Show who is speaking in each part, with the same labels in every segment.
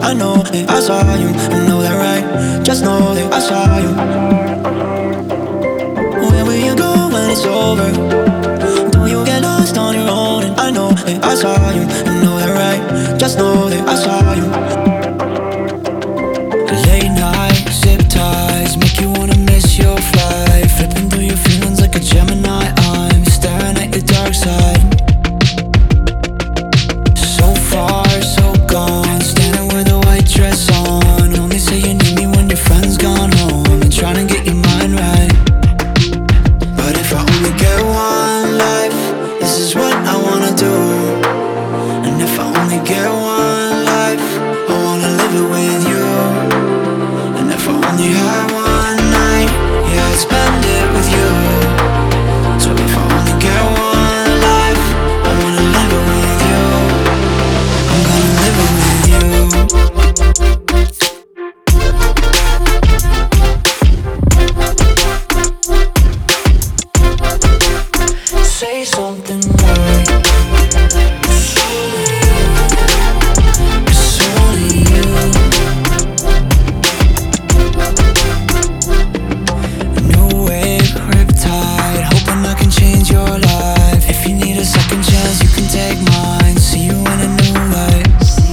Speaker 1: I know that I saw you, you know that right? Just know that I saw you. Where will you go when it's over? Do you get lost on your own? And I know that I saw you, you know that right? Just know that I saw you. Late night, zip ties, make you wanna miss your flight. Flipping through your feelings like a Gemini. I'm staring at your dark side. So far, so gone, standing with a white dress on. Only say you need me when your friend's gone home, and trying to get your mind right. But if I only get one life, this is what I wanna do. And if I only get one life, I wanna live it with you. And if I only had one night, yeah, I'd spend it with you. So if I only get one life, I wanna live it with you. I'm gonna live it with you. Say something right. It's only you. It's only you. New wave, riptide, hoping I can change your life. If you need a second chance, you can take mine. See you in a new light.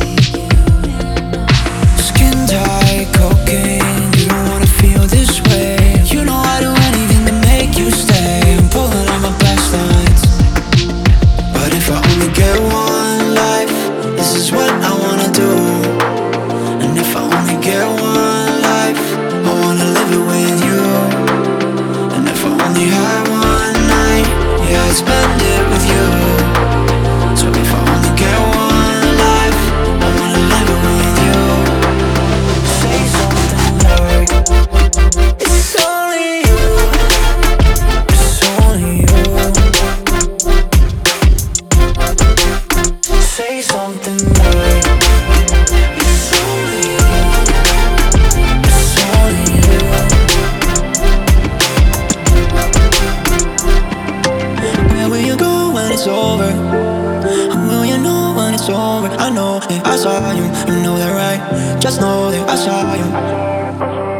Speaker 1: Skin tight, cocaine, you don't wanna feel this way. You know I'd do anything to make you stay. I'm pulling on my best lines. But if I only get one life, this is what I wanna do. And if I only get one life, I wanna live it with you. And if I only had one night, yeah, I'd spend it with you. So if I only get one life, I wanna live it with you. Say something like, it's only you. It's only you. Say something like, it's only you. It's only you. Where will you go when it's over? How will you know when it's over? I know that I saw you, you know that right? Just know that I saw you.